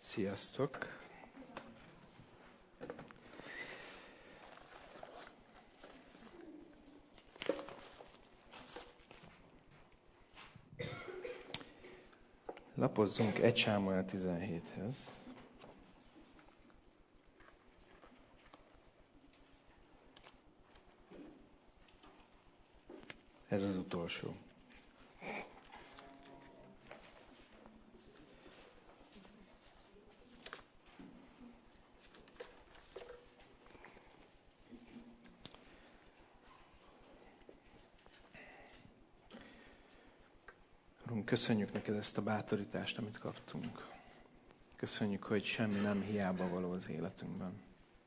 Sziasztok! Lapozzunk 1 Sámuel 17-hez. Ez az utolsó. Urunk, köszönjük neked ezt a bátorítást, amit kaptunk. Köszönjük, hogy semmi nem hiába való az életünkben.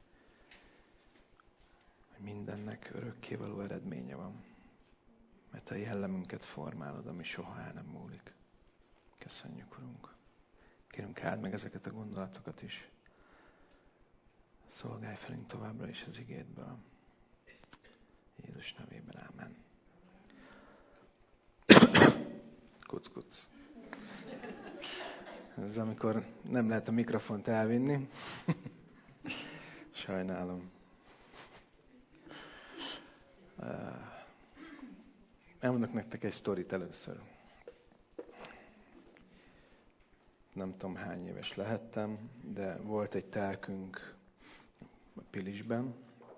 Hogy mindennek örökkévaló eredménye van. Mert a jellemünket formálod, ami soha el nem múlik. Köszönjük, Urunk. Kérünk, áld meg ezeket a gondolatokat is. Szolgálj felünk továbbra is az igédből. Jézus nevében, ámen. Kuc. Ez amikor nem lehet a mikrofont elvinni. Sajnálom. Elmondok nektek egy sztorit először. Nem tudom, hány éves lehettem, de volt egy telkünk a Pilisben.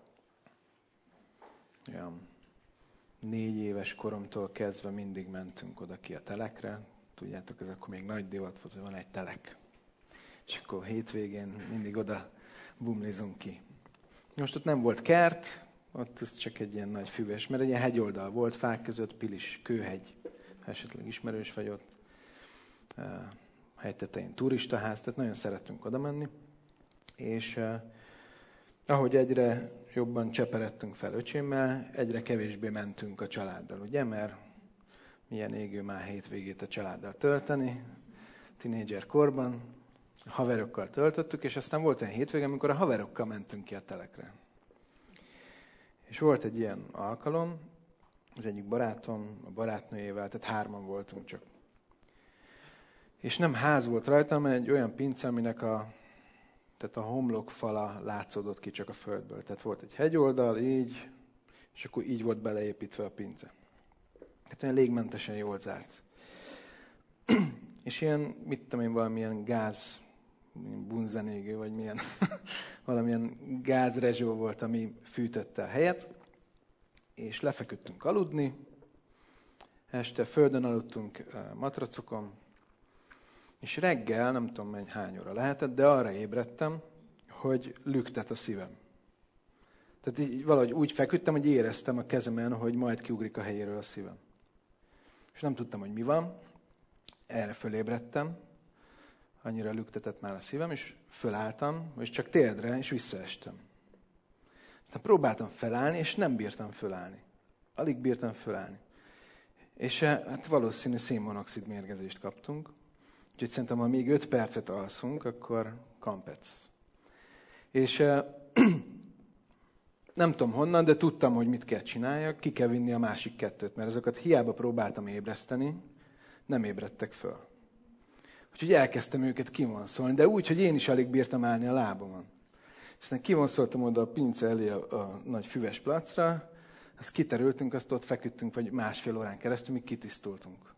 Olyan 4 éves koromtól kezdve mindig mentünk oda ki a telekre. Tudjátok, ez akkor még nagy divat volt, hogy van egy telek. És akkor hétvégén mindig oda bumlizunk ki. Most ott nem volt kert, ott ez csak egy ilyen nagy füves, mert egy ilyen hegyoldal volt, fák között, Pilis, kőhegy, ha esetleg ismerős vagy ott. Hegytetején turistaház, tehát nagyon szerettünk oda menni. És ahogy egyre jobban cseperedtünk fel öcsémmel, egyre kevésbé mentünk a családdal, ugye? Mert milyen égő már hétvégét a családdal tölteni, tinédzser korban, a haverokkal töltöttük, és aztán volt olyan hétvége, amikor a haverokkal mentünk ki a telekre. És volt egy ilyen alkalom, az egyik barátom, a barátnőjével, tehát 3-an voltunk csak. És nem ház volt rajta, hanem egy olyan pince, aminek tehát a homlokfala látszódott ki csak a földből. Tehát volt egy hegyoldal, így, és akkor így volt beleépítve a pince. Tehát olyan légmentesen jól zárt. És ilyen, mit tudom én, valamilyen gáz, bunzenégő, vagy milyen, valamilyen gázrezsó volt, ami fűtötte a helyet. És lefeküdtünk aludni. Este földön aludtunk matracokon. És reggel, nem tudom hány óra lehetett, de arra ébredtem, hogy lüktet a szívem. Tehát így valahogy úgy feküdtem, hogy éreztem a kezemen, hogy majd kiugrik a helyéről a szívem. És nem tudtam, hogy mi van. Erre fölébredtem. Annyira lüktetett már a szívem, és fölálltam, és csak térdre, és visszaestem. Aztán próbáltam felállni, és nem bírtam fölállni. Alig bírtam fölállni. És hát valószínű szénmonoxid mérgezést kaptunk. Úgyhogy szerintem, ha még 5 percet alszunk, akkor kampec. És nem tudom honnan, de tudtam, hogy mit kell csináljak, ki kell vinni a másik 2-t, mert azokat hiába próbáltam ébreszteni, nem ébredtek föl. Úgyhogy elkezdtem őket kivonszolni, de úgy, hogy én is alig bírtam állni a lábamon. Aztán kivonszoltam oda a pince elé a nagy füves placra, azt kiterültünk, azt ott feküdtünk, vagy 1,5 órán keresztül, míg kitisztultunk.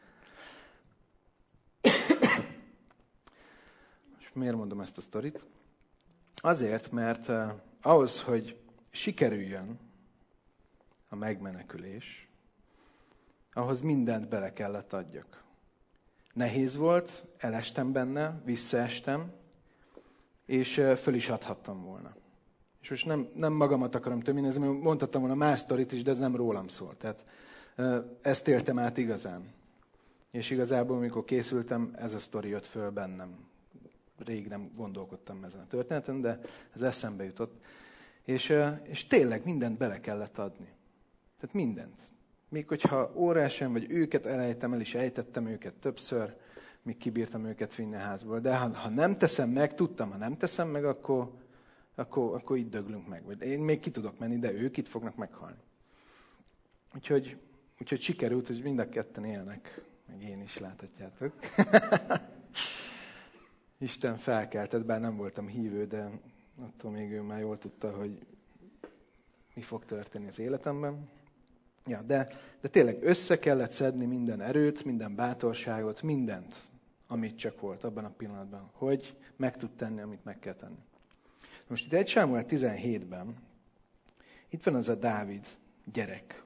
Miért mondom ezt a sztorit? Azért, mert ahhoz, hogy sikerüljön a megmenekülés, ahhoz mindent bele kellett adjak. Nehéz volt, elestem benne, visszaestem, és föl is adhattam volna. És most nem magamat akarom töményezni, mert mondhattam volna más sztorit is, de ez nem rólam szól. Tehát ezt éltem át igazán. És igazából, amikor készültem, ez a sztori jött föl bennem. Rég nem gondolkodtam ezen a történeten, de ez eszembe jutott. És tényleg mindent bele kellett adni. Tehát mindent. Még hogyha órásán, vagy őket elejtem, el is ejtettem őket többször, míg kibírtam őket vinni a házból. De ha nem teszem meg, tudtam, ha nem teszem meg, akkor itt döglünk meg. Vagy én még ki tudok menni, de ők itt fognak meghalni. Úgyhogy sikerült, hogy mind a ketten élnek. Meg én is, láthatjátok. Isten felkeltett, bár nem voltam hívő, de attól még ő már jól tudta, hogy mi fog történni az életemben. Ja, de tényleg össze kellett szedni minden erőt, minden bátorságot, mindent, amit csak volt abban a pillanatban, hogy meg tud tenni, amit meg kell tenni. Most itt 1 Sámuel 17-ben, itt van az a Dávid gyerek.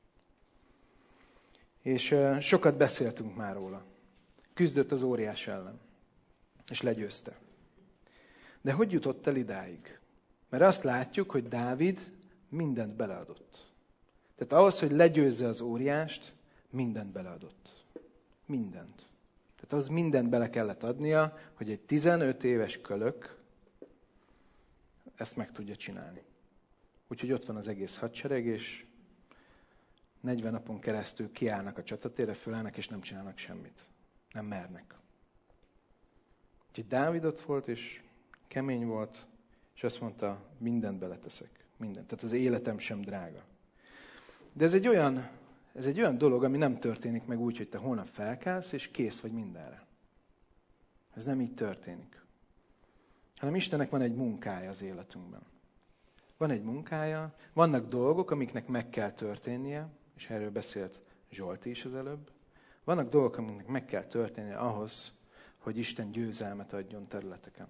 És sokat beszéltünk már róla. Küzdött az óriás ellen, és legyőzte. De hogy jutott el idáig? Mert azt látjuk, hogy Dávid mindent beleadott. Tehát ahhoz, hogy legyőzze az óriást, mindent beleadott. Mindent. Tehát az mindent bele kellett adnia, hogy egy 15 éves kölök ezt meg tudja csinálni. Úgyhogy ott van az egész hadsereg, és 40 napon keresztül kiállnak a csatatérre, fölállnak, és nem csinálnak semmit. Nem mernek. Úgyhogy Dávid ott volt, és kemény volt, és azt mondta, mindent beleteszek. Mindent. Tehát az életem sem drága. De ez egy olyan dolog, ami nem történik meg úgy, hogy te holnap felkelsz, és kész vagy mindenre. Ez nem így történik. Hanem Istennek van egy munkája az életünkben. Van egy munkája, vannak dolgok, amiknek meg kell történnie, és erről beszélt Zsolti is az előbb. Vannak dolgok, amiknek meg kell történnie ahhoz, hogy Isten győzelmet adjon területeken.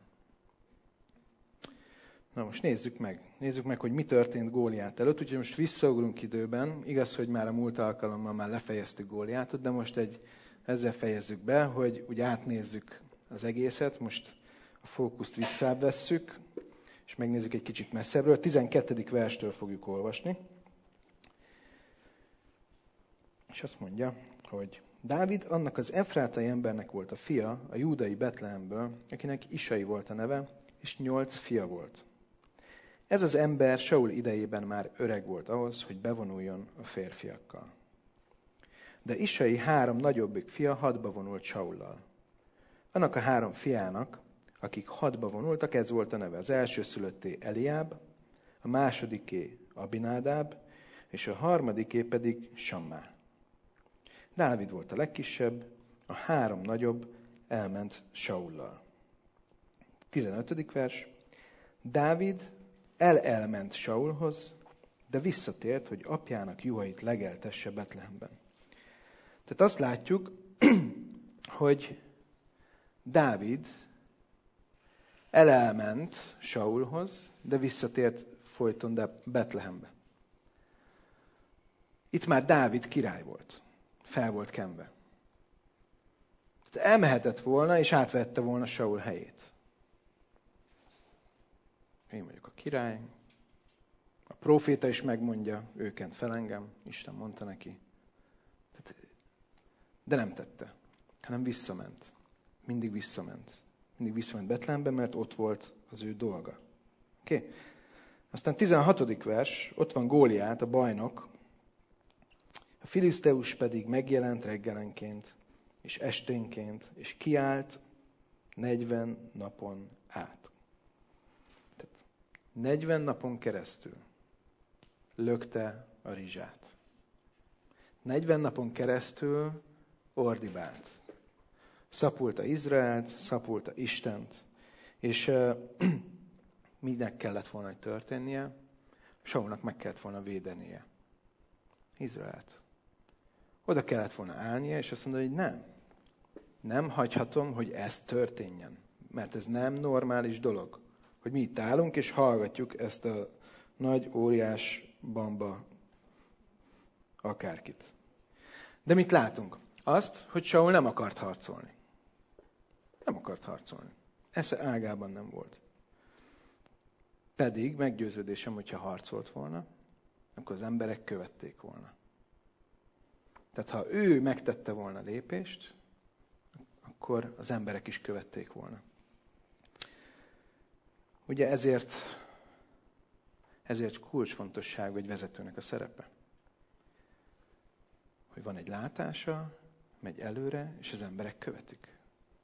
Na most nézzük meg, hogy mi történt Góliát előtt. Úgyhogy most visszaugrunk időben. Igaz, hogy már a múlt alkalommal már lefejeztük Góliátot, de most ezzel fejezzük be, hogy úgy átnézzük az egészet. Most a fókuszt visszavesszük, és megnézzük egy kicsit messzebbről. A 12. verstől fogjuk olvasni. És azt mondja, hogy Dávid annak az efrátai embernek volt a fia, a júdai Betlehemből, akinek Isai volt a neve, és 8 fia volt. Ez az ember Saul idejében már öreg volt ahhoz, hogy bevonuljon a férfiakkal. De Isai 3 nagyobbik fia hadba vonult Saullal. Annak a 3 fiának, akik hadba vonultak, ez volt a neve. Az elsőszülötté Eliáb, a másodiké Abinádáb, és a harmadiké pedig Sammá. Dávid volt a legkisebb, a 3 nagyobb elment Saullal. 15. vers. Dávid elment Saulhoz, de visszatért, hogy apjának juhait legeltesse Betlehemben. Tehát azt látjuk, hogy Dávid elment Saulhoz, de visszatért folyton Betlehembe. Itt már Dávid király volt. Fel volt kenve. Tehát elmehetett volna, és átvette volna Saul helyét. Én vagyok a király. A próféta is megmondja, ő kent fel engem, Isten mondta neki. De nem tette, hanem visszament. Mindig visszament. Mindig visszament Betlehembe, mert ott volt az ő dolga. Oké? Aztán 16. vers, ott van Góliát, a bajnok. A filiszteus pedig megjelent reggelenként, és esténként, és kiállt 40 napon át. Tehát 40 napon keresztül lökte a rizsát. 40 napon keresztül ordibált. Szapulta Izraelt, szapulta Istent, és minek kellett volna, hogy történnie? Saulnak meg kellett volna védenie Izraelt. Oda kellett volna állnia, és azt mondta, hogy nem hagyhatom, hogy ez történjen. Mert ez nem normális dolog, hogy mi itt állunk, és hallgatjuk ezt a nagy, óriás bamba akárkit. De mit látunk? Azt, hogy Saul nem akart harcolni. Nem akart harcolni. Esze ágában nem volt. Pedig meggyőződésem, hogyha harcolt volna, akkor az emberek követték volna. Tehát ha ő megtette volna lépést, akkor az emberek is követték volna. Ugye ezért kulcsfontosságú egy vezetőnek a szerepe. Hogy van egy látása, megy előre, és az emberek követik.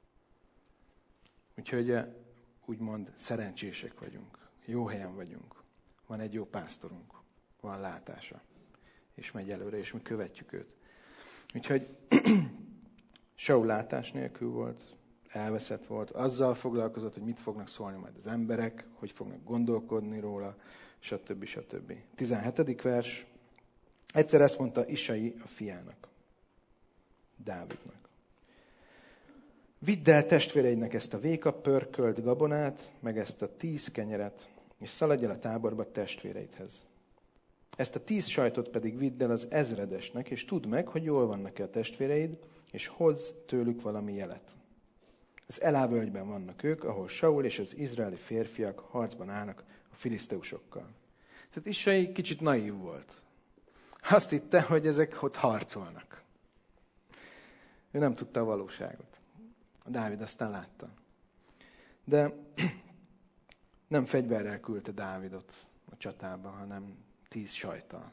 Úgyhogy úgymond szerencsések vagyunk. Jó helyen vagyunk. Van egy jó pásztorunk. Van látása. És megy előre, és mi követjük őt. Úgyhogy Saul látás nélkül volt, elveszett volt, azzal foglalkozott, hogy mit fognak szólni majd az emberek, hogy fognak gondolkodni róla, stb. Stb. 17. vers. Egyszer ezt mondta Isai a fiának, Dávidnak. Vidd el testvéreidnek ezt a véka pörkölt gabonát, meg ezt a 10 kenyeret, és szaladj el a táborba testvéreidhez. Ezt a 10 sajtot pedig vidd el az ezredesnek, és tudd meg, hogy jól vannak-e a testvéreid, és hozz tőlük valami jelet. Az Elá-völgyben vannak ők, ahol Saul és az izraeli férfiak harcban állnak a filiszteusokkal. Tehát Isai kicsit naív volt. Azt hitte, hogy ezek ott harcolnak. Ő nem tudta a valóságot. A Dávid aztán látta. De nem fegyverrel küldte Dávidot a csatába, hanem 10 sajttal.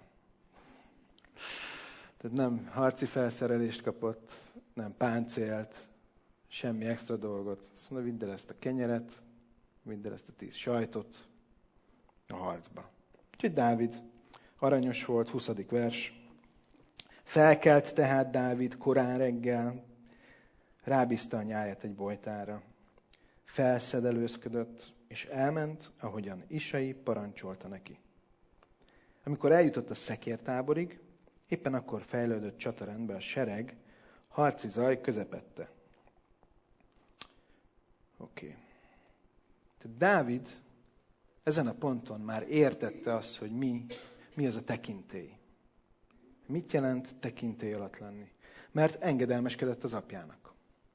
Tehát nem harci felszerelést kapott, nem páncélt, semmi extra dolgot. Azt mondja, vidd el ezt a kenyeret, vidd el ezt a 10 sajtot a harcba. Úgyhogy Dávid aranyos volt, 20. vers. Felkelt tehát Dávid korán reggel, rábízta a nyáját egy bojtára, felszedelőzködött, és elment, ahogyan Isai parancsolta neki. Amikor eljutott a szekértáborig, éppen akkor fejlődött csatarendbe a sereg, harci zaj közepette. Oké. Tehát Dávid ezen a ponton már értette azt, hogy mi az a tekintély. Mit jelent tekintély alatt lenni? Mert engedelmeskedett az apjának.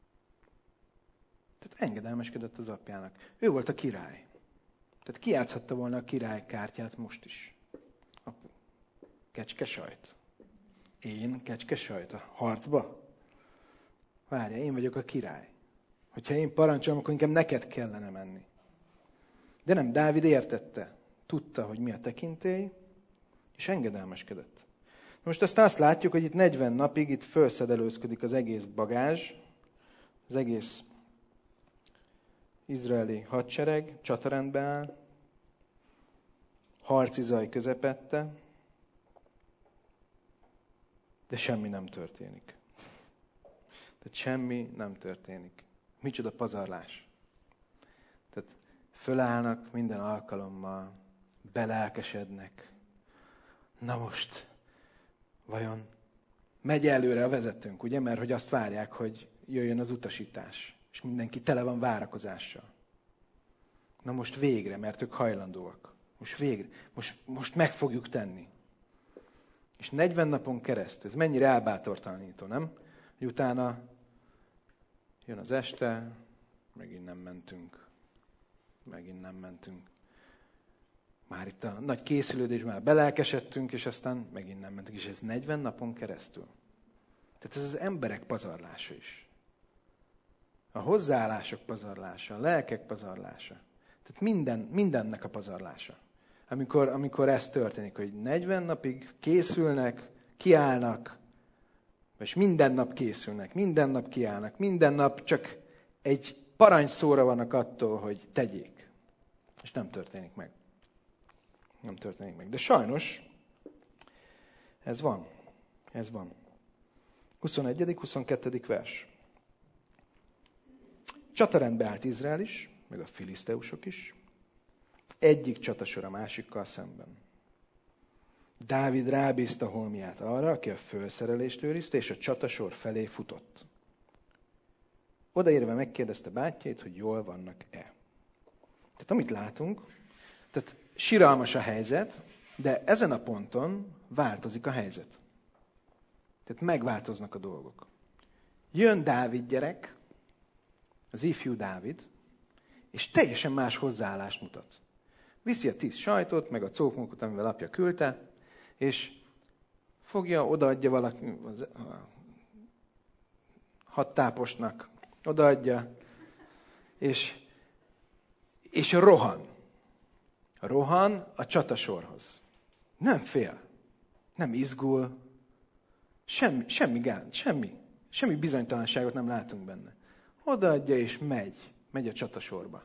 Tehát engedelmeskedett az apjának. Ő volt a király. Tehát kijátszhatta volna a király kártyát most is. Apu, kecskesajt. Én kecskesajt a harcba? Várja, én vagyok a király. Hogyha én parancsolom, akkor inkább neked kellene menni. De nem, Dávid értette. Tudta, hogy mi a tekintély, és engedelmeskedett. Most aztán azt látjuk, hogy itt 40 napig itt felszedelőzködik az egész bagázs, az egész izraeli hadsereg csatarendbe áll, harci zaj közepette, de semmi nem történik. Tehát semmi nem történik. Micsoda pazarlás. Tehát fölállnak minden alkalommal, belelkesednek. Na most, vajon megy előre a vezetőnk, ugye? Mert hogy azt várják, hogy jöjjön az utasítás. És mindenki tele van várakozással. Na most végre, mert ők hajlandóak. Most végre. Most meg fogjuk tenni. És 40 napon keresztül, ez mennyire elbátortalanító, nem? Hogy utána jön az este, megint nem mentünk. Már itt a nagy készülődésben belelkesedtünk, és aztán megint nem mentünk. És ez 40 napon keresztül. Tehát ez az emberek pazarlása is. A hozzáállások pazarlása, a lelkek pazarlása. Tehát mindennek a pazarlása. Amikor ez történik, hogy 40 napig készülnek, kiállnak, és minden nap készülnek, minden nap kiállnak, minden nap csak egy parancsszóra vannak attól, hogy tegyék. És nem történik meg. Nem történik meg. De sajnos ez van. 21. 22. vers. Csatarendbe állt Izrael is, meg a filiszteusok is, egyik csatasor a másikkal szemben. Dávid rábízta holmiát arra, aki a fölszerelést őrizte, és a csatasor felé futott. Odaérve megkérdezte bátyjait, hogy jól vannak-e. Tehát amit látunk, tehát siralmas a helyzet, de ezen a ponton változik a helyzet. Tehát megváltoznak a dolgok. Jön Dávid gyerek, az ifjú Dávid, és teljesen más hozzáállást mutat. Viszi a 10 sajtot, meg a cókmunkot, amivel apja küldte, és fogja, odaadja valaki, a 6 táposnak, odaadja, és rohan. Rohan a csatasorhoz. Nem fél, nem izgul, semmi bizonytalanságot nem látunk benne. Odaadja és megy a csatasorba.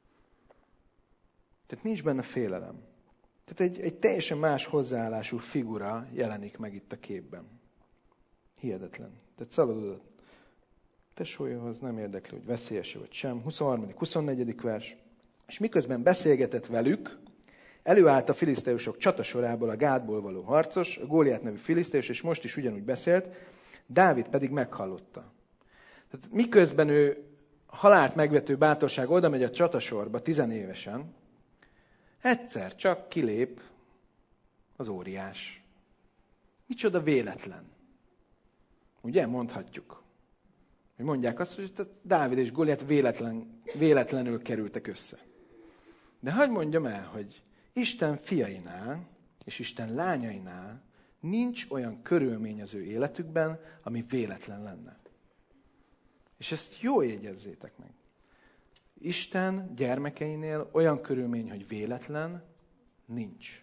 Tehát nincs benne félelem. Tehát egy teljesen más hozzáállású figura jelenik meg itt a képben. Hihetetlen. Tehát szaladod a tesójához, nem érdekli, hogy veszélyes vagy sem. 23. 24. vers. És miközben beszélgetett velük, előállt a filiszteusok csatasorából a Gádból való harcos, a Góliát nevű filiszteus, és most is ugyanúgy beszélt, Dávid pedig meghallotta. Tehát miközben ő halált megvető bátorság oda megy a csatasorba 10 évesen, egyszer csak kilép az óriás. Micsoda véletlen. Ugye, mondhatjuk. Hogy mondják azt, hogy Dávid és Góliát véletlenül kerültek össze. De hadd mondjam el, hogy Isten fiainál és Isten lányainál nincs olyan körülmény az ő életükben, ami véletlen lenne. És ezt jól jegyezzétek meg. Isten gyermekeinél olyan körülmény, hogy véletlen, nincs.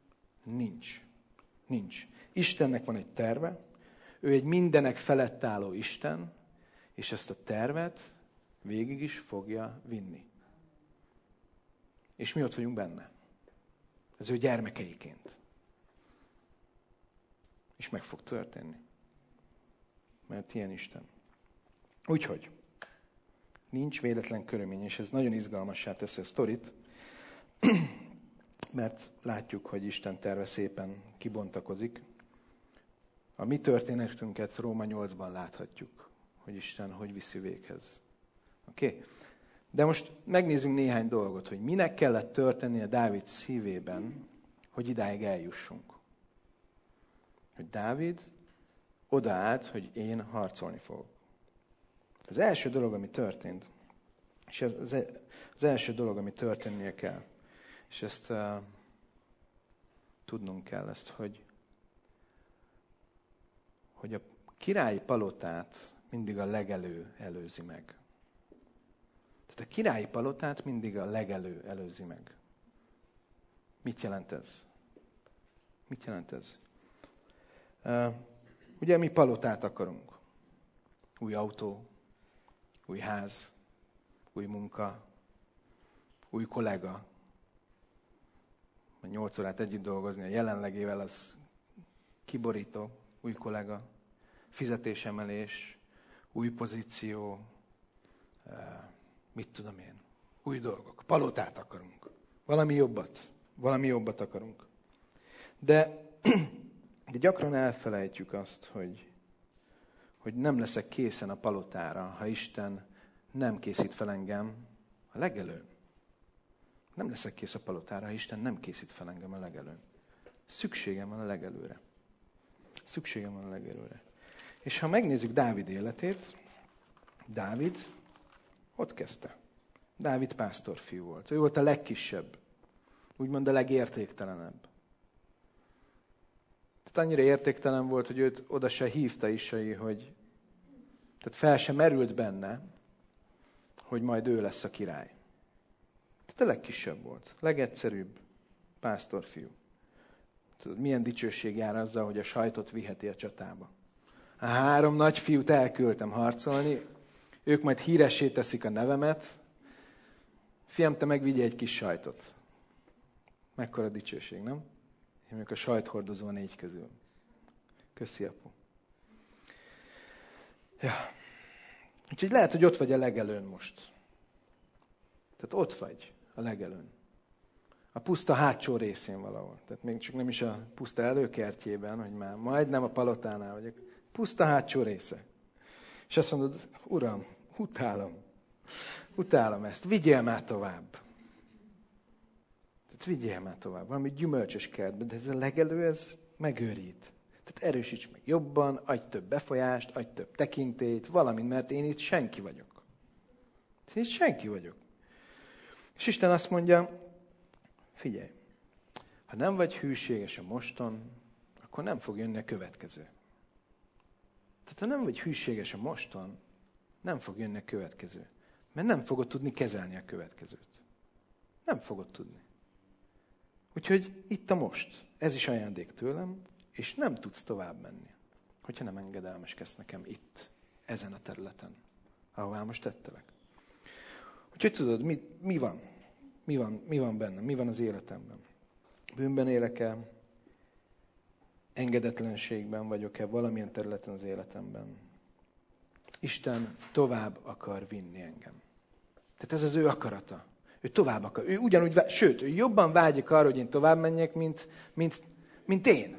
Nincs. Istennek van egy terve, ő egy mindenek felett álló Isten, és ezt a tervet végig is fogja vinni. És mi ott vagyunk benne. Az ő gyermekeiként. És meg fog történni. Mert ilyen Isten. Úgyhogy nincs véletlen körülmény, és ez nagyon izgalmassá teszi a sztorit, mert látjuk, hogy Isten terve szépen kibontakozik. A mi történetünket Róma 8-ban láthatjuk, hogy Isten hogy viszi véghez. Oké? De most megnézzünk néhány dolgot, hogy minek kellett történnie Dávid szívében, hogy idáig eljussunk. Hogy Dávid odaállt, hogy én harcolni fogok. Az első dolog, ami történt, és ez az első dolog, ami történnie kell, és ezt tudnunk kell ezt, hogy a királyi palotát mindig a legelő előzi meg. Tehát a királyi palotát mindig a legelő előzi meg. Mit jelent ez? Mit jelent ez? Ugye mi palotát akarunk. Új autó, új ház, új munka, új kollega. 8 órát együtt dolgozni a jelenlegével, az kiborító, új kollega, fizetésemelés, új pozíció, mit tudom én, új dolgok. Palotát akarunk. Valami jobbat akarunk. De gyakran elfelejtjük azt, hogy nem leszek készen a palotára, ha Isten nem készít fel engem a legelőn. Nem leszek kész a palotára, ha Isten nem készít fel engem a legelőn. Szükségem van a legelőre. És ha megnézzük Dávid életét, Dávid ott kezdte. Dávid pásztorfiú volt. Ő volt a legkisebb. Úgymond a legértéktelenebb. Tehát annyira értéktelen volt, hogy őt oda se hívta Isai, hogy tehát fel sem merült benne, hogy majd ő lesz a király. Tehát a legkisebb volt. Legegyszerűbb pásztorfiú. Tudod, milyen dicsőség jár azzal, hogy a sajtot viheti a csatába. A 3 nagy fiút elküldtem harcolni, ők majd híressé teszik a nevemet. Fiam, te megvigyél egy kis sajtot. Mekkora dicsőség, nem? Én mondjuk a sajthordozó a 4 közül. Köszi, apu. Ja. Úgyhogy lehet, hogy ott vagy a legelőn most. Tehát ott vagy a legelőn. A puszta hátsó részén valahol. Tehát még csak nem is a puszta előkertjében, hogy már majdnem a palotánál vagyok. Puszta hátsó része. És azt mondod, Uram, utálom ezt, vigyél már tovább. Tehát vigyél már tovább. Valami gyümölcsös kertbe, de ez a legelő, ez megőrít. Tehát erősíts meg jobban, adj több befolyást, adj több tekintélyt, valamint, mert én itt senki vagyok. Én itt senki vagyok. És Isten azt mondja, figyelj, ha nem vagy hűséges a moston, akkor nem fog jönni a következő. Tehát ha nem vagy hűséges a moston, nem fog jönni a következő. Mert nem fogod tudni kezelni a következőt. Nem fogod tudni. Úgyhogy itt a most. Ez is ajándék tőlem, és nem tudsz tovább menni, hogyha nem engedelmeskedsz nekem itt, ezen a területen, ahová most tettelek. Úgyhogy tudod, mi van? Mi van bennem? Mi van az életemben? Bűnben élek-e? Engedetlenségben vagyok-e valamilyen területen az életemben? Isten tovább akar vinni engem. Tehát ez az ő akarata. Ő tovább akar. Ő ugyanúgy, sőt, ő jobban vágyik arra, hogy én tovább menjek, mint én.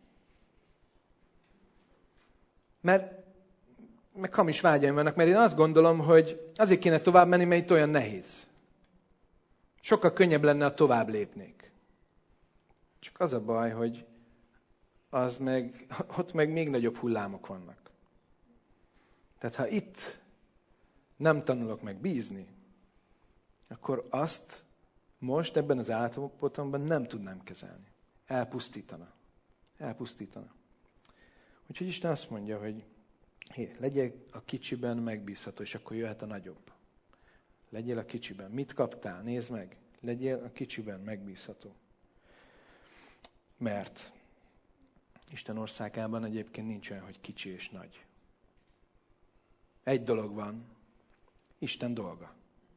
Mert meg hamis vágyaim vannak, mert én azt gondolom, hogy azért kéne tovább menni, mert itt olyan nehéz. Sokkal könnyebb lenne, ha tovább lépnék. Csak az a baj, hogy ott meg még nagyobb hullámok vannak. Tehát ha itt nem tanulok meg bízni, akkor azt most ebben az állapotomban nem tudnám kezelni. Elpusztítana. Úgyhogy Isten azt mondja, hogy legyél a kicsiben megbízható, és akkor jöhet a nagyobb. Legyél a kicsiben. Mit kaptál? Nézd meg. Legyél a kicsiben megbízható. Mert Isten országában egyébként nincs olyan, hogy kicsi és nagy. Egy dolog van. Isten dolga.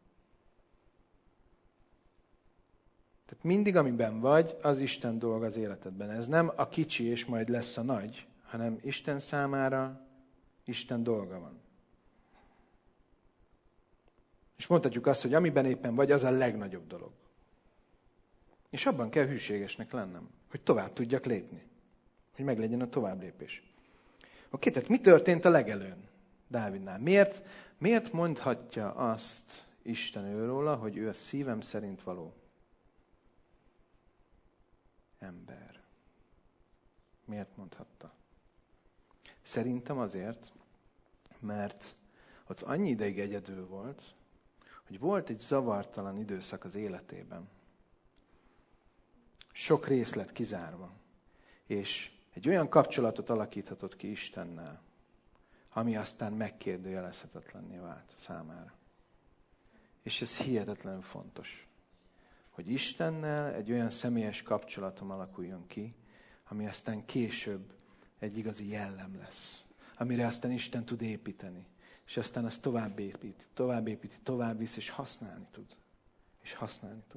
Tehát mindig, amiben vagy, az Isten dolga az életedben. Ez nem a kicsi és majd lesz a nagy, hanem Isten számára Isten dolga van. És mondhatjuk azt, hogy amiben éppen vagy, az a legnagyobb dolog. És abban kell hűségesnek lennem, hogy tovább tudjak lépni. Hogy meglegyen a továbblépés. Oké, tehát mi történt a legelőn Dávidnál? Miért mondhatja azt Isten őróla, hogy ő a szívem szerint való ember? Miért mondhatta? Szerintem azért, mert ott annyi ideig egyedül volt, hogy volt egy zavartalan időszak az életében. Sok részlet kizárva. És egy olyan kapcsolatot alakíthatott ki Istennel, ami aztán megkérdőjelezhetetlenné vált számára. És ez hihetetlenül fontos, hogy Istennel egy olyan személyes kapcsolatom alakuljon ki, ami aztán később egy igazi jellem lesz, amire aztán Isten tud építeni. És aztán az tovább építi, tovább visz, és használni tud.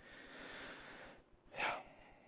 Ja.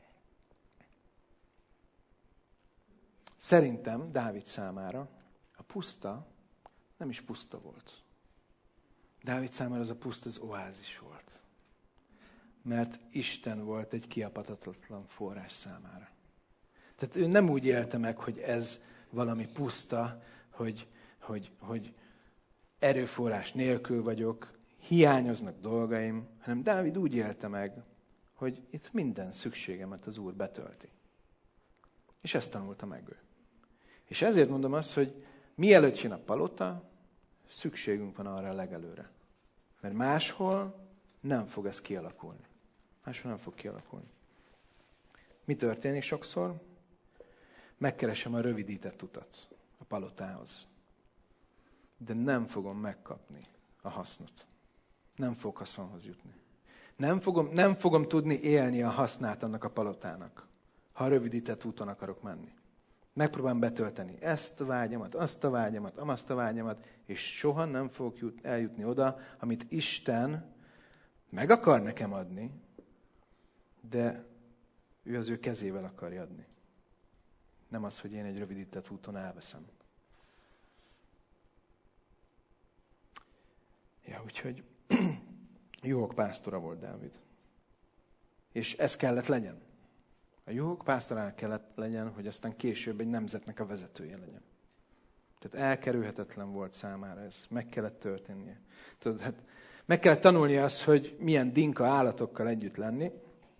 Szerintem Dávid számára a puszta nem is puszta volt. Dávid számára az a puszta az oázis volt. Mert Isten volt egy kiapatatlan forrás számára. Tehát ő nem úgy élte meg, hogy ez valami puszta, hogy erőforrás nélkül vagyok, hiányoznak dolgaim, hanem Dávid úgy élte meg, hogy itt minden szükségemet az Úr betölti. És ezt tanulta meg ő. És ezért mondom azt, hogy mielőtt jön a palota, szükségünk van arra a legelőre. Mert máshol nem fog ez kialakulni. Máshol nem fog kialakulni. Mi történik sokszor? Megkeresem a rövidített utat a palotához. De nem fogom megkapni a hasznot. Nem fog haszonhoz jutni. Nem fogom tudni élni a hasznát annak a palotának, ha a rövidített úton akarok menni. Megpróbálom betölteni ezt a vágyamat, azt a vágyamat, amazt a vágyamat, és soha nem fogok eljutni oda, amit Isten meg akar nekem adni, de ő az ő kezével akarja adni. Nem az, hogy én egy rövidített úton elveszem. Ja, úgyhogy juhok pásztora volt Dávid. És ez kellett legyen. A juhok pásztorának kellett legyen, hogy aztán később egy nemzetnek a vezetője legyen. Tehát elkerülhetetlen volt számára ez. Meg kellett történnie. Tudod, hát meg kellett tanulnia azt, hogy milyen dinka állatokkal együtt lenni.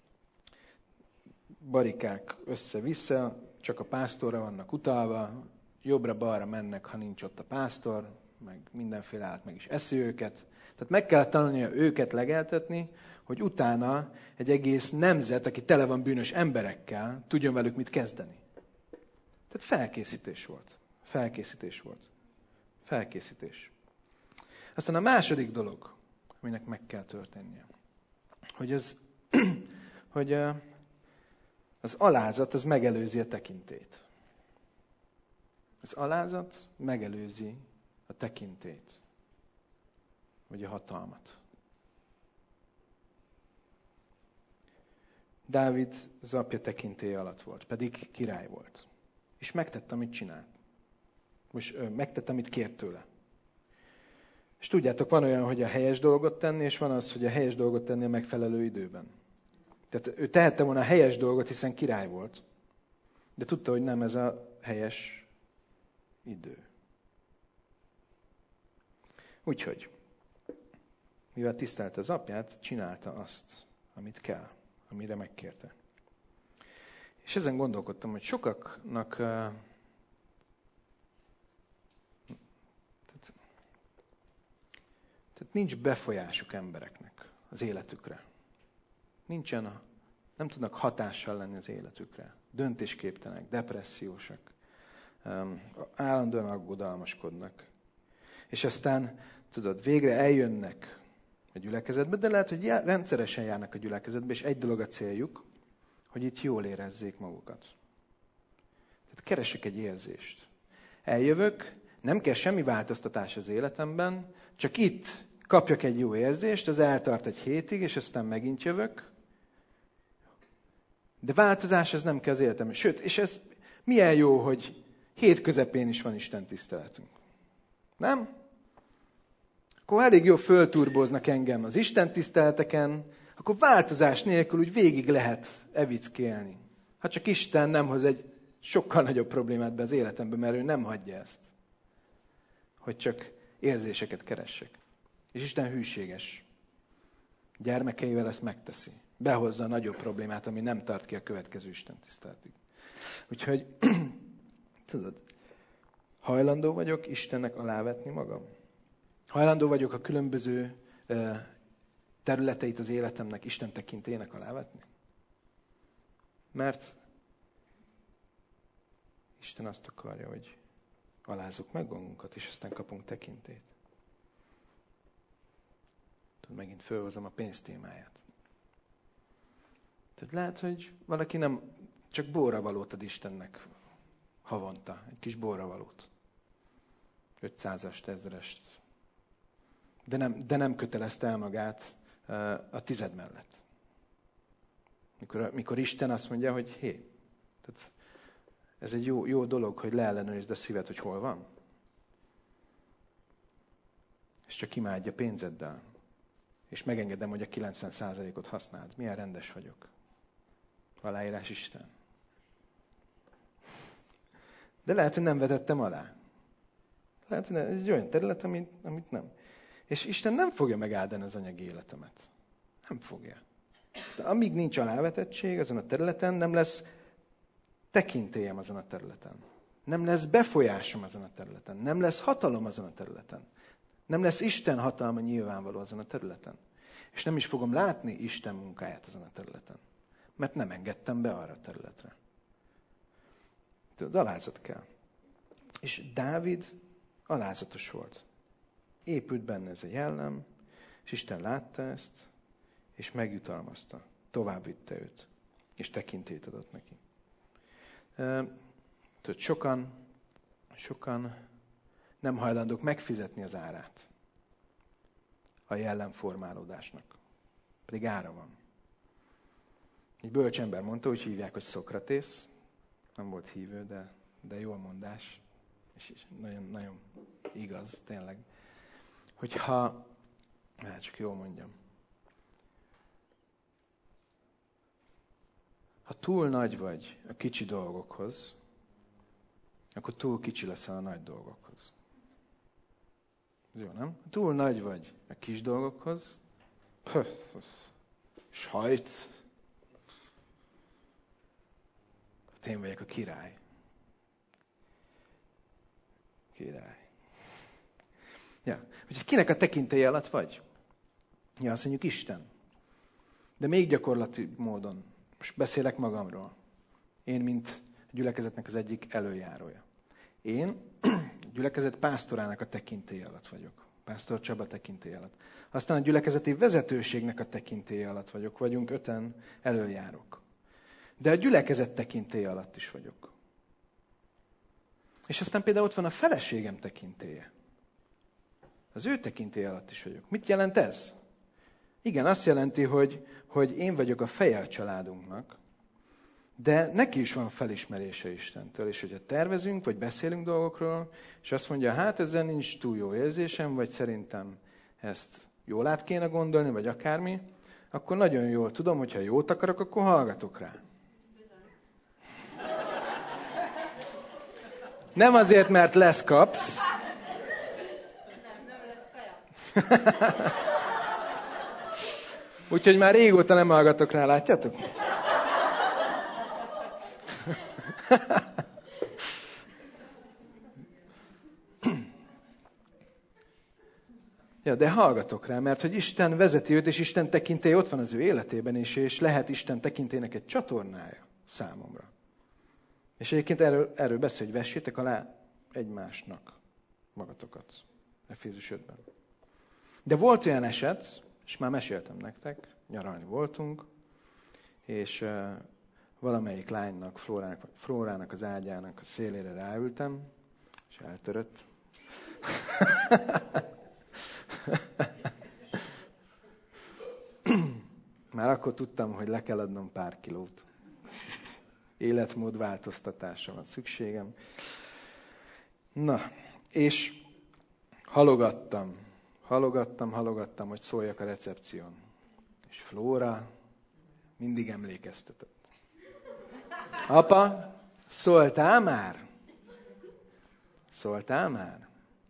Barikák össze-vissza, csak a pásztorra vannak utalva, jobbra-balra mennek, ha nincs ott a pásztor, meg mindenféle állat meg is eszi őket. Tehát meg kellett tanulnia őket legeltetni, hogy utána egy egész nemzet, aki tele van bűnös emberekkel, tudjon velük mit kezdeni. Tehát felkészítés volt. Felkészítés. Aztán a második dolog, aminek meg kell történnie, hogy az alázat az megelőzi a tekintélyt. Az alázat megelőzi a tekintélyt, vagy a hatalmat. Dávid az apja tekintélye alatt volt, pedig király volt. És megtette, amit csinált. Most megtette, amit kért tőle. És tudjátok, van olyan, hogy a helyes dolgot tenni, és van az, hogy a helyes dolgot tenni a megfelelő időben. Tehát ő tehette volna a helyes dolgot, hiszen király volt. De tudta, hogy nem ez a helyes idő. Úgyhogy, mivel tisztelte az apját, csinálta azt, amit kell, amire megkérte. És ezen gondolkodtam, hogy sokaknak tehát nincs befolyásuk embereknek az életükre. Nem tudnak hatással lenni az életükre. Döntésképtelenek, depressziósak, állandóan aggodalmaskodnak. És aztán, tudod, végre eljönnek a gyülekezetbe, de lehet, hogy rendszeresen járnak a gyülekezetbe, és egy dolog a céljuk, hogy itt jól érezzék magukat. Tehát keresek egy érzést. Eljövök, nem kell semmi változtatás az életemben, csak itt kapjak egy jó érzést, az eltart egy hétig, és aztán megint jövök. De változás ez nem kell az életemben. Sőt, és ez milyen jó, hogy hét közepén is van Isten tiszteletünk. Nem? Akkor elég jó fölturboznak engem az Isten tiszteleteken, akkor változás nélkül úgy végig lehet evickélni. Ha csak Isten nem hoz egy sokkal nagyobb problémát be az életembe, mert ő nem hagyja ezt. Hogy csak érzéseket keressek. És Isten hűséges. Gyermekeivel ezt megteszi. Behozza a nagyobb problémát, ami nem tart ki a következő Isten tiszteletig. Úgyhogy, tudod, hajlandó vagyok Istennek alávetni magam? Hajlandó vagyok a különböző területeit az életemnek Isten tekintélyének alávetni? Mert Isten azt akarja, hogy alázzuk meg magunkat, és aztán kapunk tekintélyt. Tudod, megint fölhozom a pénz témáját. Tehát lehet, hogy valaki nem csak borravalót ad Istennek havonta. Egy kis borravalót. 500-ast, 1000-est. De nem kötelezte el magát a 10 mellett. Mikor Isten azt mondja, hogy tehát ez egy jó dolog, hogy leellenőrizd a szíved, hogy hol van. És csak imádja pénzeddel. És megengedem, hogy a 90%-ot használd. Milyen rendes vagyok. Aláírás Isten. De lehet, hogy nem vetettem alá. Lehet, hogy ez egy olyan terület, amit nem. És Isten nem fogja megáldani az anyagi életemet. Nem fogja. De amíg nincs alávetettség azon a területen, nem lesz tekintélyem azon a területen. Nem lesz befolyásom azon a területen. Nem lesz hatalom azon a területen. Nem lesz Isten hatalma nyilvánvaló azon a területen. És nem is fogom látni Isten munkáját azon a területen. Mert nem engedtem be arra a területre. Tudod, alázat kell. És Dávid alázatos volt. Épült benne ez a jellem, és Isten látta ezt, és megjutalmazta. Tovább vitte őt, és tekintélyt adott neki. Tudod, sokan nem hajlandók megfizetni az árát a jellemformálódásnak. Pedig ára van. Egy bölcs ember mondta, úgy hívják, hogy Szokratész. Nem volt hívő, de jól mondás. És nagyon, nagyon igaz, tényleg. Hogyha, csak jól mondjam. Ha túl nagy vagy a kicsi dolgokhoz, akkor túl kicsi leszel a nagy dolgokhoz. Jó, nem? Ha túl nagy vagy a kis dolgokhoz, sajt, hát én vagyok a király. Ja. Úgyhogy kinek a tekintélye alatt vagy? Ja, azt mondjuk Isten. De még gyakorlati módon. Most beszélek magamról. Én, mint a gyülekezetnek az egyik előjárója. Én a gyülekezet pásztorának a tekintélye alatt vagyok. Pásztor Csaba tekintélye alatt. Aztán a gyülekezeti vezetőségnek a tekintélye alatt vagyok. Vagyunk 5-en előjárók. De a gyülekezet tekintélye alatt is vagyok. És aztán például ott van a feleségem tekintélye. Az ő tekintélye alatt is vagyok. Mit jelent ez? Igen, azt jelenti, hogy én vagyok a feje a családunknak, De neki is van felismerése Istentől, és hogyha tervezünk, vagy beszélünk dolgokról, és azt mondja, hát ezzel nincs túl jó érzésem, vagy szerintem ezt jól át kéne gondolni, vagy akármi, akkor nagyon jól tudom, hogy ha jót akarok, akkor hallgatok rá. Nem azért, mert lesz kapsz. Nem lesz kaja. Úgyhogy már régóta nem hallgatok rá, látjátok? Ja, de hallgatok rá, mert hogy Isten vezeti őt, és Isten tekintélye ott van az ő életében is, és lehet Isten tekintélynek egy csatornája számomra. És egyébként erről beszél, hogy vessétek alá egymásnak magatokat. Efézus 5-ben. De volt olyan eset, és már meséltem nektek, nyaralni voltunk, és valamelyik lánynak, Flórának az ágyának a szélére ráültem, és eltörött. Már akkor tudtam, hogy le kell adnom pár kilót. Életmódváltoztatásra van szükségem. Na, és halogattam, hogy szóljak a recepción. És Flóra mindig emlékeztetett. Apa, szóltál már? Szóltál már?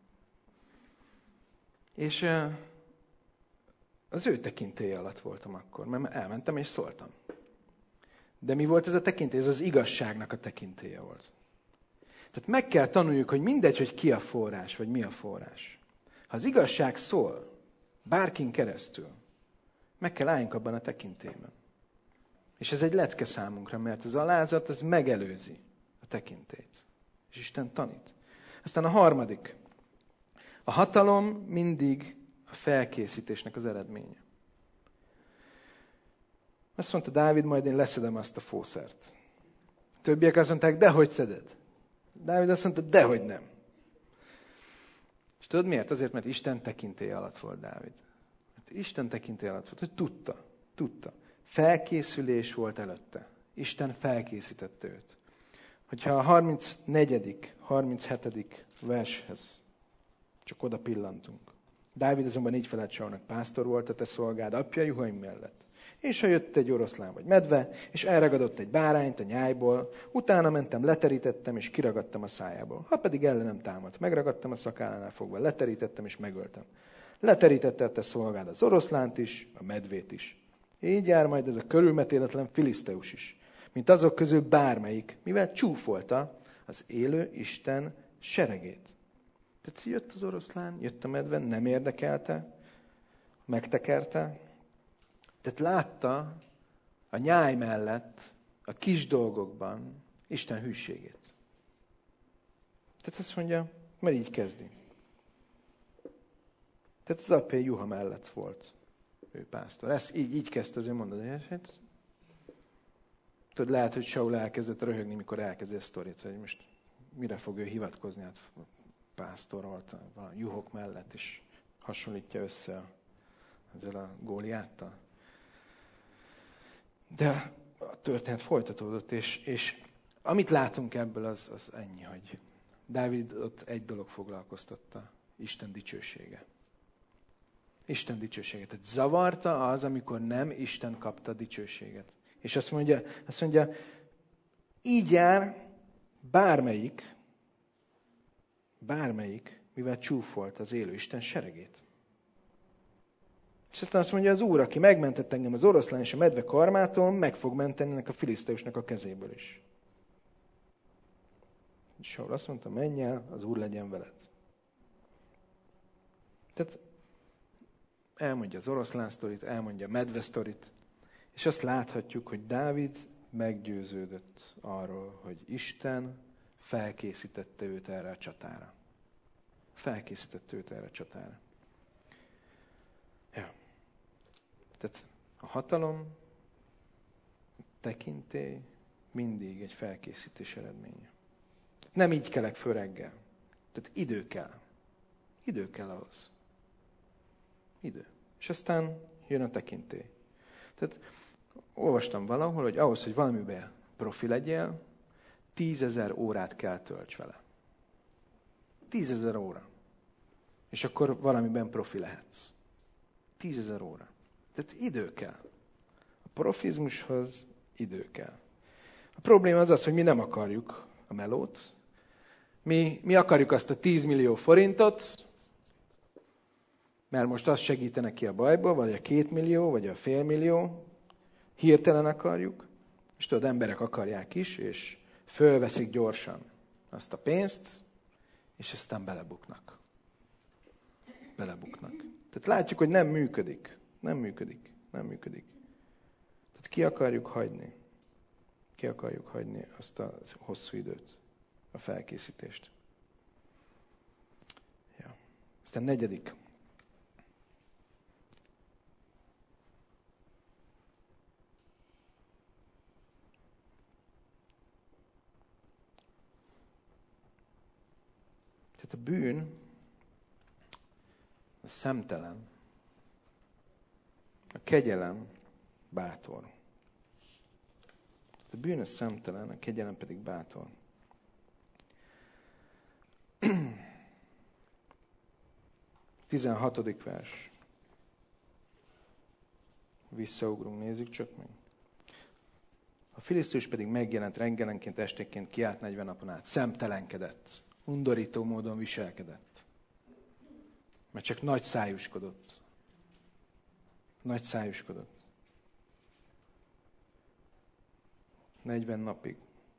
És az ő tekintélye alatt voltam akkor, mert elmentem és szóltam. De mi volt ez a tekintély? Ez az igazságnak a tekintélye volt. Tehát meg kell tanuljuk, hogy mindegy, hogy ki a forrás, vagy mi a forrás. Ha az igazság szól, bárkin keresztül, meg kell álljunk abban a tekintélyben. És ez egy lecke számunkra, mert az alázat, ez megelőzi a tekintélyt. És Isten tanít. Aztán a harmadik. A hatalom mindig a felkészítésnek az eredménye. Azt mondta Dávid, majd én leszedem azt a fószert. A többiek azt mondták, dehogy szeded. Dávid azt mondta, dehogy nem. És tudod miért? Azért, mert Isten tekintélye alatt volt Dávid. Mert Isten tekintélye alatt volt, hogy tudta. Felkészülés volt előtte. Isten felkészítette őt. Hogyha a 34., 37. vershez csak oda pillantunk. Dávid azonban így felett Saulnak, pásztor volt a te szolgád apja juhaim mellett. És ha jött egy oroszlán vagy medve, és elragadott egy bárányt a nyájból, utána mentem, leterítettem, és kiragadtam a szájából. Ha pedig ellenem támadt, megragadtam a szakállánál fogva, leterítettem, és megöltem. Leterítette a te szolgád az oroszlánt is, a medvét is. Így jár majd ez a körülmetéletlen filiszteus is, mint azok közül bármelyik, mivel csúfolta az élő Isten seregét. Tehát jött az oroszlán, jött a medve, nem érdekelte, megtekerte. Tehát látta a nyáj mellett, a kis dolgokban Isten hűségét. Tehát azt mondja, mert így kezdi. Tehát az apja juha mellett volt ő pásztor. Ez így kezdte az ő mondatát. Tudod, lehet, hogy Saul elkezdett röhögni, mikor elkezdi a sztorit, hogy most mire fog ő hivatkozni, hát pásztor volt a juhok mellett, és hasonlítja össze ezzel a Góliáttal. De a történet folytatódott, és amit látunk ebből, az ennyi, hogy Dávid ott egy dolog foglalkoztatta, Isten dicsősége. Isten dicsőséget. Tehát zavarta az, amikor nem Isten kapta dicsőséget. És azt mondja, így jár bármelyik, mivel csúfolt az élő Isten seregét. És aztán azt mondja, az Úr, aki megmentett engem az oroszlán és a medve karmától, meg fog menteni ennek a filiszteusnak a kezéből is. És Saul azt mondta, menj el, az Úr legyen veled. Tehát elmondja az oroszlán sztorit, elmondja a medve sztorit, és azt láthatjuk, hogy Dávid meggyőződött arról, hogy Isten felkészítette őt erre a csatára. Felkészítette őt erre a csatára. Ja. Tehát a hatalom, a tekintély mindig egy felkészítés eredménye. Nem így kelek föl reggel. Tehát idő kell. Idő kell ahhoz. Idő. És aztán jön a tekintély. Tehát olvastam valahol, hogy ahhoz, hogy valamiben profi legyél, 10 000 órát kell tölts vele. 10 000 óra. És akkor valamiben profi lehetsz. 10 000 óra. Tehát idő kell. A profizmushoz idő kell. A probléma az, hogy mi nem akarjuk a melót. Mi akarjuk azt a 10 millió forintot, mert most az segítene ki a bajból, vagy a 2 millió, vagy a fél millió. Hirtelen akarjuk. És tudod, emberek akarják is, és fölveszik gyorsan azt a pénzt, és aztán belebuknak. Tehát látjuk, hogy nem működik. Nem működik. Tehát ki akarjuk hagyni azt a hosszú időt, a felkészítést. Ja. Aztán 4. Tehát a bűn, a szemtelen, a kegyelem bátor. Tehát a bűn a szemtelen, a kegyelem pedig bátor. Tizenhatodik vers. Visszaugrunk, nézzük csak meg. A filiszteus pedig megjelent reggelenként, esténként, kiállt 40 napon át. Szemtelenkedett. Undorító módon viselkedett. Mert csak nagy szájuskodott. 40 napig.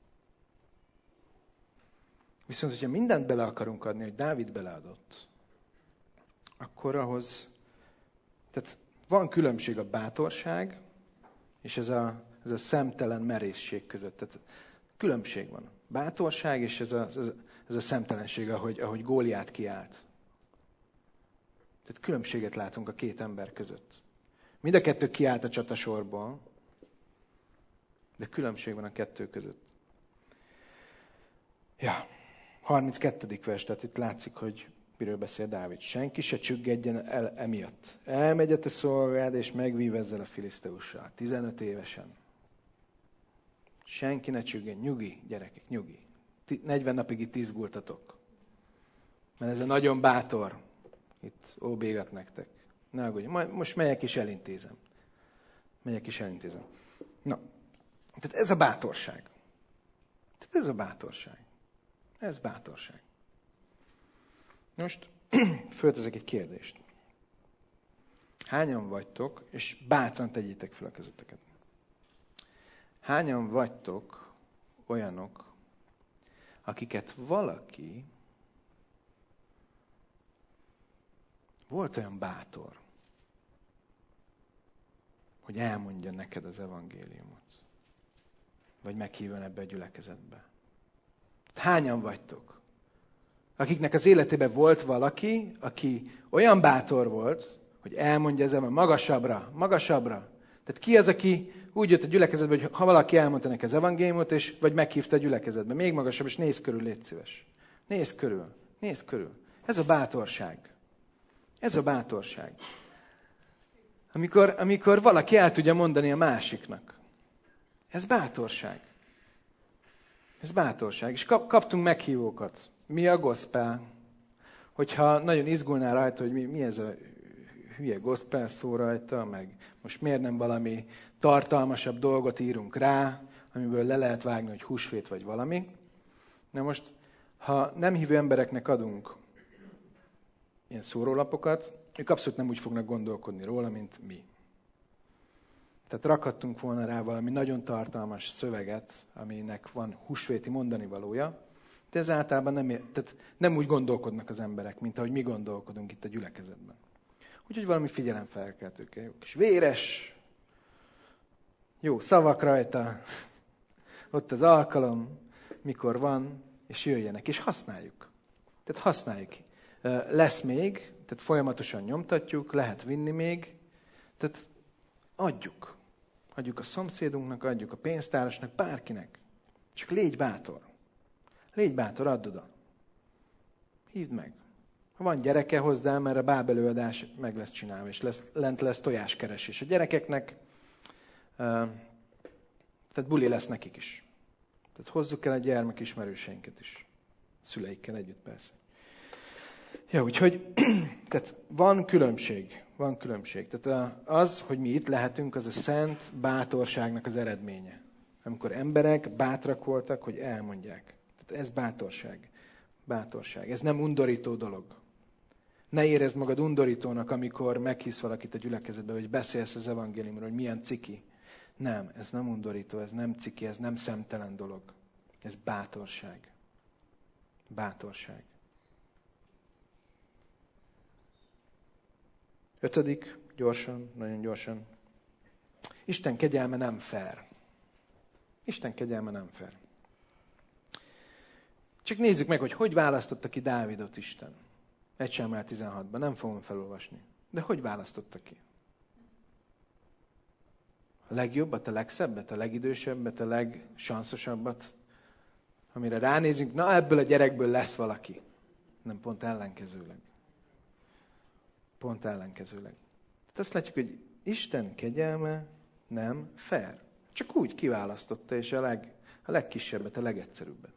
Viszont, hogyha mindent bele akarunk adni, hogy Dávid beleadott, akkor ahhoz... Tehát van különbség a bátorság és ez a szemtelen merészség között. Tehát különbség van. Bátorság és ez a szemtelenség, ahogy Góliát kiállt. Tehát különbséget látunk a két ember között. Mind a kettő kiállt a csatasorból, de különbség van a kettő között. Ja, 32. vers, tehát itt látszik, hogy miről beszél Dávid. Senki se csüggedjen el emiatt. Elmegy a te szolgád, és megvív ezzel a filiszteussal. 15 évesen. Senki ne csüggedjen. Nyugi, gyerekek, nyugi. 40 napig itt izgultatok. Mert ez a nagyon bátor. Itt óbégat nektek. Ne aggódj. Most megyek és elintézem. Na, tehát ez a bátorság. Ez bátorság. Most fölteszek egy kérdést. Hányan vagytok, és bátran tegyétek fel a kezeteket. Hányan vagytok olyanok, akiket valaki volt olyan bátor, hogy elmondja neked az evangéliumot? Vagy meghívjon ebbe a gyülekezetbe? Hányan vagytok? Akiknek az életében volt valaki, aki olyan bátor volt, hogy elmondja az evangéliumot, magasabbra. Tehát ki az, aki úgy jött a gyülekezetbe, hogy ha valaki elmondta neki az evangéliumot, és vagy meghívta a gyülekezetbe, még magasabb, és nézz körül, légy szíves. Nézz körül. Ez a bátorság. Amikor valaki el tudja mondani a másiknak. Ez bátorság. És kaptunk meghívókat. Mi a gospel? Hogyha nagyon izgulnál rajta, hogy mi ez a hülye gospel szó rajta, meg most miért nem valami tartalmasabb dolgot írunk rá, amiből le lehet vágni, hogy húsvét vagy valami. Na most, ha nem hívő embereknek adunk ilyen szórólapokat, ők abszolút nem úgy fognak gondolkodni róla, mint mi. Tehát rakhattunk volna rá valami nagyon tartalmas szöveget, aminek van húsvéti mondani valója, de ez általában nem úgy gondolkodnak az emberek, mint ahogy mi gondolkodunk itt a gyülekezetben. Úgyhogy valami figyelemfelkeltő kell. Jó kis véres, jó szavak rajta, ott az alkalom, mikor van, és jöjjenek, és használjuk. Tehát használjuk. Lesz még, tehát folyamatosan nyomtatjuk, lehet vinni még, tehát adjuk. Adjuk a szomszédunknak, adjuk a pénztárosnak, bárkinek. Csak légy bátor. Add oda. Hívd meg. Ha van gyereke, hozzá, mert a bábelőadás meg lesz csinálva, és lent lesz tojáskeresés. A gyerekeknek, tehát buli lesz nekik is. Tehát hozzuk el a gyermekismerőseinket is. Szüleikkel együtt persze. Ja, úgyhogy tehát van különbség. Van különbség. Tehát az, hogy mi itt lehetünk, az a szent bátorságnak az eredménye. Amikor emberek bátrak voltak, hogy elmondják. Tehát ez bátorság. Bátorság. Ez nem undorító dolog. Ne érezd magad undorítónak, amikor meghisz valakit a gyülekezetbe, vagy beszélsz az evangéliumról, hogy milyen ciki. Nem, ez nem undorító, ez nem ciki, ez nem szemtelen dolog. Ez bátorság. Bátorság. 5. gyorsan, nagyon gyorsan. Isten kegyelme nem fair. Isten kegyelme nem fair. Csak nézzük meg, hogy választotta ki Dávidot Isten. 1 Sámuel 16-ban, nem fogom felolvasni. De hogy választotta ki? A legjobbat, a legszebbet, a legidősebbet, a legsanszosabbat, amire ránézünk, na ebből a gyerekből lesz valaki. Nem, pont ellenkezőleg. Pont ellenkezőleg. Tehát azt látjuk, hogy Isten kegyelme nem fair. Csak úgy kiválasztotta, és a legkisebbet, a legegyszerűbbet.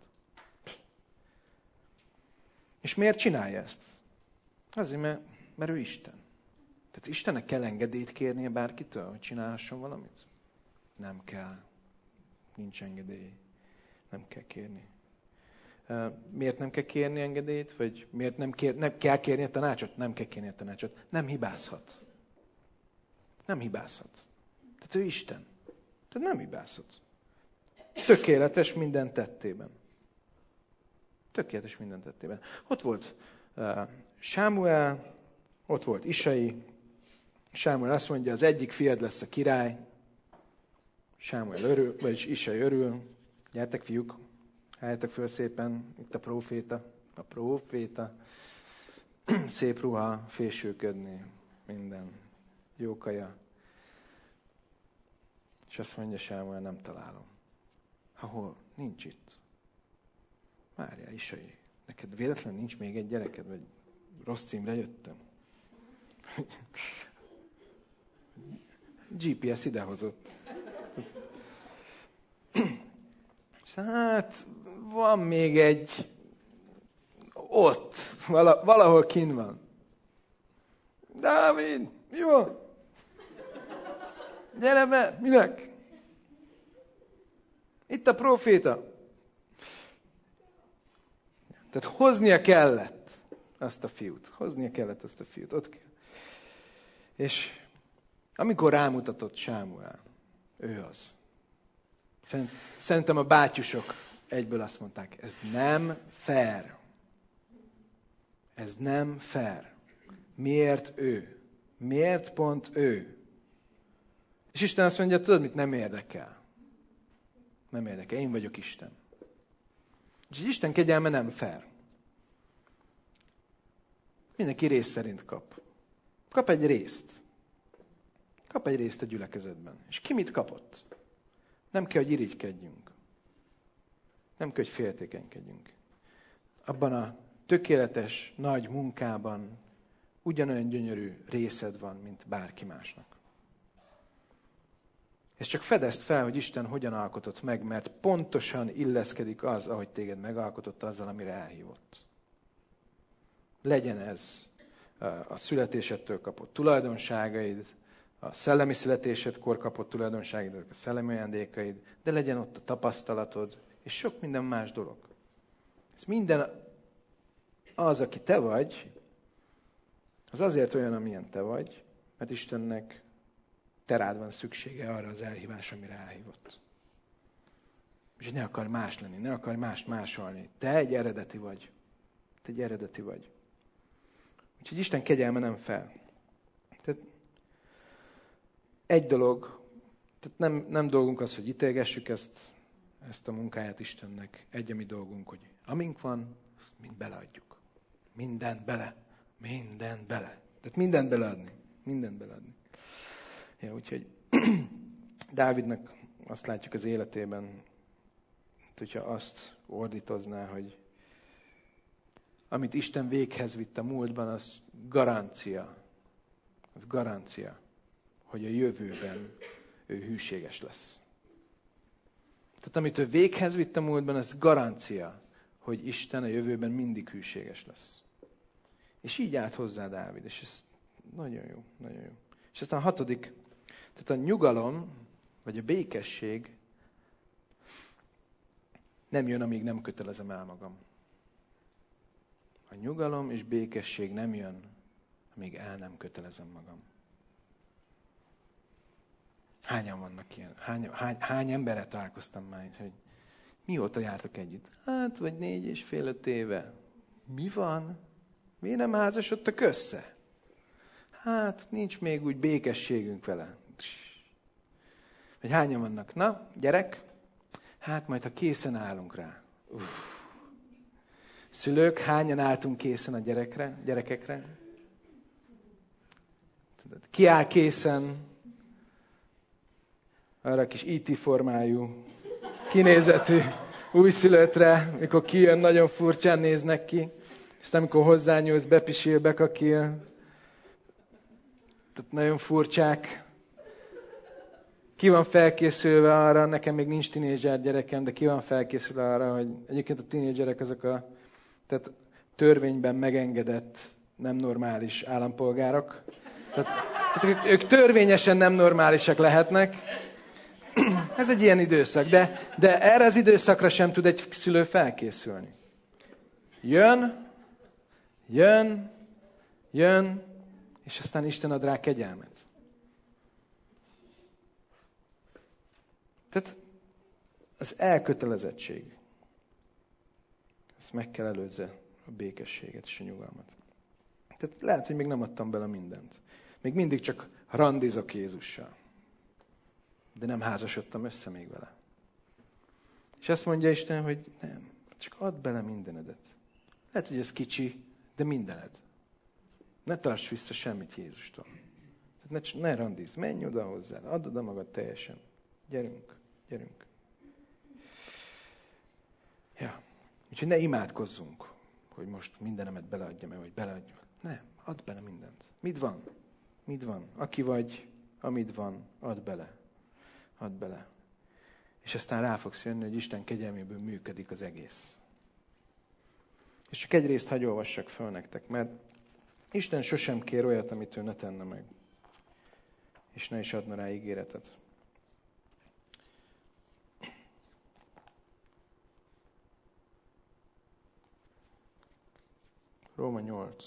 És miért csinálja ezt? Azért, mert ő Isten. Tehát Istennek kell engedélyt kérnie bárkitől, hogy csinálhasson valamit? Nem kell. Nincs engedély. Nem kell kérni. Miért nem kell kérni engedélyt? Vagy miért nem kell kérni a tanácsot? Nem kell kérni a tanácsot. Nem hibázhat. Nem hibázhat. Tehát ő Isten. Tehát nem hibázhat. Tökéletes minden tettében. Tökéletes minden tettében. Ott volt Sámuel, ott volt Isai. Sámuel azt mondja, az egyik fiad lesz a király. Sámuel örül, vagyis Isai örül. Gyertek, fiúk, álljatok föl szépen, itt a próféta. A próféta. Szép ruha, fésülködni, minden. Jó kaja. És azt mondja Sámuel, nem találom. Hol? Nincs itt. Várjál, Isai, neked véletlen nincs még egy gyereked, vagy rossz címre jöttem? GPS idehozott. Hát, van még egy ott, valahol kint van. Dávid, jó? Gyere be, minek? Itt a próféta. Tehát hoznia kellett azt a fiút. Ott kell. És amikor rámutatott Sámuel, ő az. Szerintem a bátyusok egyből azt mondták, ez nem fair. Ez nem fair. Miért ő? Miért pont ő? És Isten azt mondja, tudod mit, nem érdekel. Nem érdekel, én vagyok Isten. És Isten kegyelme nem fair. Mindenki rész szerint kap. Kap egy részt. Kap egy részt a gyülekezetben. És ki mit kapott? Nem kell, hogy irigykedjünk. Nem kell, hogy féltékenykedjünk. Abban a tökéletes, nagy munkában ugyanolyan gyönyörű részed van, mint bárki másnak. És csak fedezd fel, hogy Isten hogyan alkotott meg, mert pontosan illeszkedik az, ahogy téged megalkotott, azzal, amire elhívott. Legyen ez a születésedtől kapott tulajdonságaid, a szellemi születésedkor kapott tulajdonságaid, a szellemi ajándékaid, de legyen ott a tapasztalatod, és sok minden más dolog. Ez minden az, aki te vagy, az azért olyan, amilyen te vagy, mert Istennek te rád van szüksége arra az elhívás, amire elhívott. És ne akar más lenni, ne akar mást másolni. Te egy eredeti vagy. Te egy eredeti vagy. Úgyhogy Isten kegyelme nem fel. Tehát egy dolog, tehát nem dolgunk az, hogy ítélgessük ezt a munkáját Istennek. Egy a mi dolgunk, hogy amink van, azt mind beleadjuk. Mindent bele. Tehát mindent beleadni. Ja, úgyhogy Dávidnak azt látjuk az életében, hogyha azt ordítozná, hogy amit Isten véghez vitt a múltban, az garancia, hogy a jövőben ő hűséges lesz. Tehát amit ő véghez vitt a múltban, az garancia, hogy Isten a jövőben mindig hűséges lesz. És így állt hozzá Dávid, és ez nagyon jó, nagyon jó. És aztán a 6. tehát a nyugalom, vagy a békesség nem jön, amíg nem kötelezem el magam. A nyugalom és békesség nem jön, amíg el nem kötelezem magam. Hányan vannak ilyen? Hány emberrel találkoztam már, hogy mióta jártak együtt? Hát, vagy 4,5-5 éve. Mi van? Miért nem házasodtak össze? Hát, nincs még úgy békességünk vele. Vagy hányan vannak? Na, gyerek? Hát majd, ha készen állunk rá. Szülők, hányan álltunk készen a gyerekekre? Tudod, ki áll készen arra a kis IT formájú, kinézetű újszülöttre, mikor kijön, nagyon furcsán néznek ki. Aztán amikor hozzányúlsz, bepisil, bekakil. Tehát nagyon furcsák. Ki van felkészülve arra, nekem még nincs tinédzser gyerekem, de ki van felkészülve arra, hogy egyébként a tinédzserek azok tehát törvényben megengedett, nem normális állampolgárok. Tehát ők törvényesen nem normálisak lehetnek. Ez egy ilyen időszak, de erre az időszakra sem tud egy szülő felkészülni. Jön, és aztán Isten ad rá kegyelmet. Tehát az elkötelezettség. Ezt meg kell előzze a békességet és a nyugalmat. Tehát lehet, hogy még nem adtam bele mindent. Még mindig csak randizok Jézussal. De nem házasodtam össze még vele. És azt mondja Isten, hogy nem, csak add bele mindenedet. Lehet, hogy ez kicsi, de mindened. Ne tarts vissza semmit Jézustól. Tehát ne randizz, menj oda hozzá, add oda magad teljesen. Gyerünk. Ja. Úgyhogy ne imádkozzunk, hogy most mindenemet beleadjam-e, vagy beleadjam. Nem, add bele mindent. Mit van? Aki vagy, amit van, add bele. És aztán rá fogsz jönni, hogy Isten kegyelméből működik az egész. És csak egy részt hadd olvassak föl nektek, mert Isten sosem kér olyat, amit ő ne tenne meg. És ne is adna rá ígéretet. Róma 8.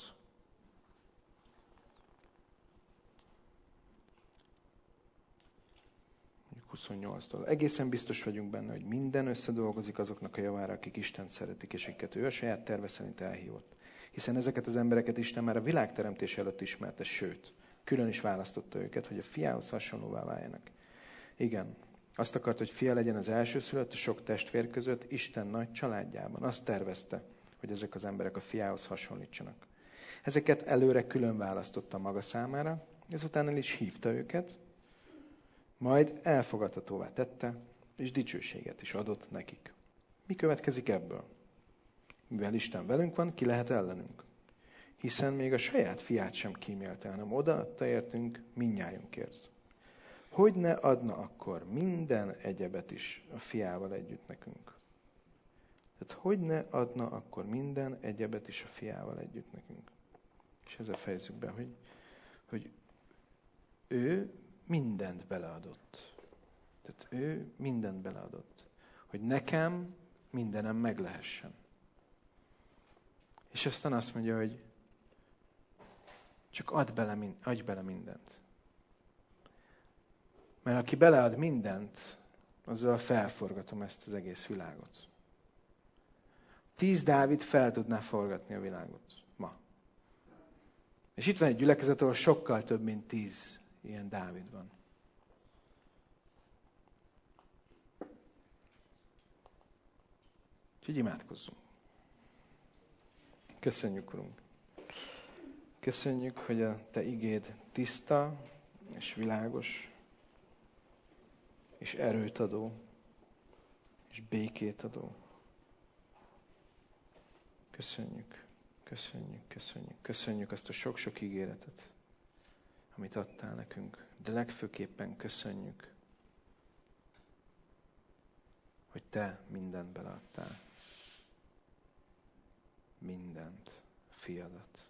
28-tól. Egészen biztos vagyunk benne, hogy minden összedolgozik azoknak a javára, akik Istent szeretik, és akiket ő a saját terve szerint elhívott. Hiszen ezeket az embereket Isten már a világ teremtése előtt ismerte, sőt, külön is választotta őket, hogy a fiához hasonlóvá váljanak. Igen, azt akart, hogy fia legyen az elsőszülött a sok testvér között, Isten nagy családjában. Azt tervezte, hogy ezek az emberek a fiához hasonlítsanak. Ezeket előre külön választotta maga számára, ezután el is hívta őket, majd elfogadhatóvá tette, és dicsőséget is adott nekik. Mi következik ebből? Mivel Isten velünk van, ki lehet ellenünk? Hiszen még a saját fiát sem kímélte, hanem odaadta értünk mindnyájunkért. Hogy ne adna akkor minden egyebet is a fiával együtt nekünk? Tehát hogy ne adna akkor minden egyebet is a fiával együtt nekünk? És ezzel fejezzük be, hogy ő mindent beleadott. Tehát ő mindent beleadott. Hogy nekem mindenem meg lehessen. És aztán azt mondja, hogy csak adj bele mindent. Mert aki belead mindent, azzal felforgatom ezt az egész világot. 10 Dávid fel tudná forgatni a világot ma. És itt van egy gyülekezet, ahol sokkal több, mint 10 ilyen Dávid van. Úgyhogy imádkozzunk. Köszönjük, Urunk. Köszönjük, hogy a Te igéd tiszta és világos, és erőt adó, és békét adó. Köszönjük azt a sok-sok ígéretet, amit adtál nekünk. De legfőképpen köszönjük, hogy Te mindent beleadtál. Mindent, fiadat.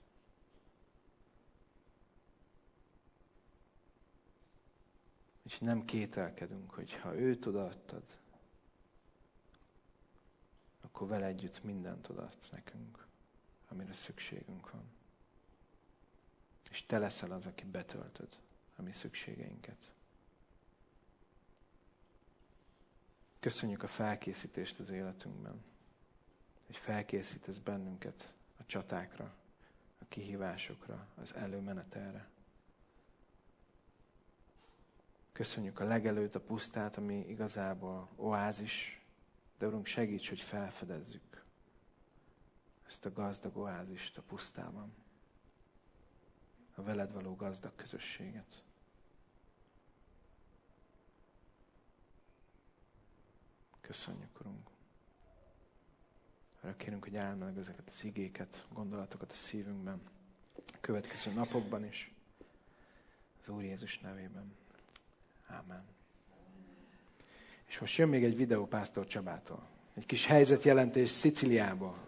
És nem kételkedünk, hogy ha őt odaadtad, akkor vele együtt mindent odaadsz nekünk, amire szükségünk van. És Te leszel az, aki betöltöd a mi szükségeinket. Köszönjük a felkészítést az életünkben, hogy felkészítesz bennünket a csatákra, a kihívásokra, az előmenetelre. Köszönjük a legelőtt a pusztát, ami igazából oázis, de Urunk, segíts, hogy felfedezzük ezt a gazdag oázist a pusztában. A veled való gazdag közösséget. Köszönjük, Urunk. Arra kérünk, hogy állj meg ezeket az igéket, gondolatokat a szívünkben, a következő napokban is, az Úr Jézus nevében. Ámen. És most jön még egy videó Pásztor Csabától. Egy kis helyzetjelentés Szicíliából.